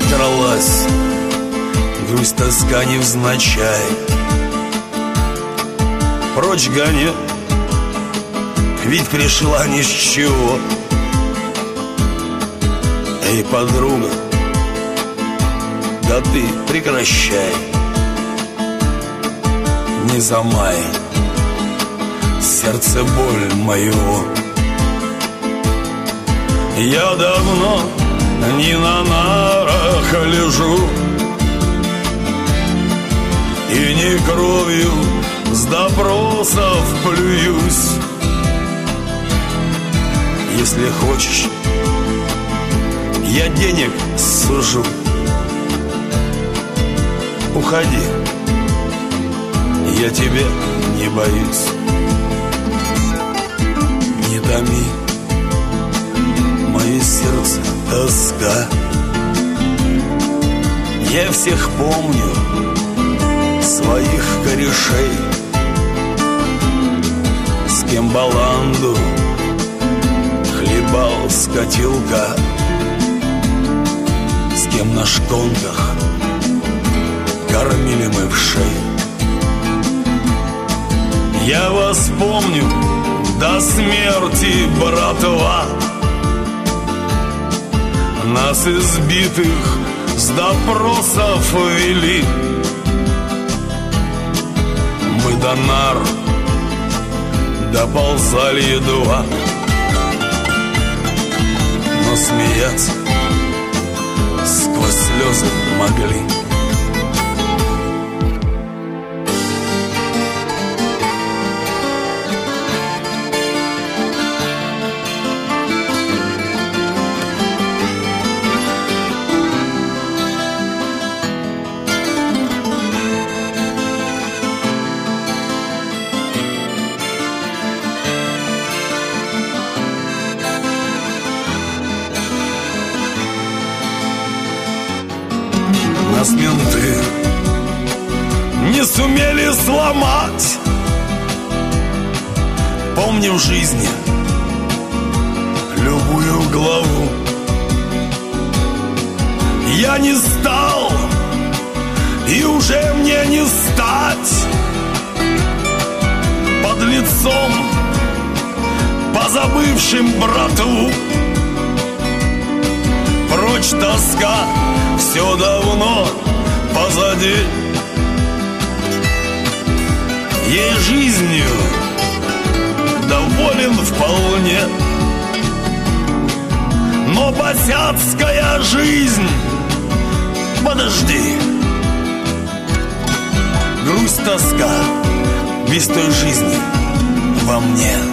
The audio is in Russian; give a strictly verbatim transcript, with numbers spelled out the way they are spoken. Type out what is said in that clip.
подкралась грусть, тоска невзначай. Прочь гоню, ведь пришла ни с чего. Эй, подруга, да ты прекращай, не замай сердце боль моего. Я давно не на нарах лежу, и не кровью с допросов плююсь. Если хочешь, я денег сужу. Уходи, я тебя не боюсь. Не томи мое сердце тоска. Я всех помню, своих корешей, с кем баланду хлебал с котелка, с кем на шконках кормили мы вшей. Я вас помню до смерти, братва. Нас избитых с допросов вели. Мы до нар доползали едва, но смеяться сквозь слезы могли. Нас менты не сумели сломать. Помним в жизни любую главу. Я не стал, и уже мне не стать под лицом позабывшим братву. Прочь тоска, все давно позади. Ей жизнью доволен вполне, но босяцкая жизнь, подожди. Грусть, тоска без той жизни во мне.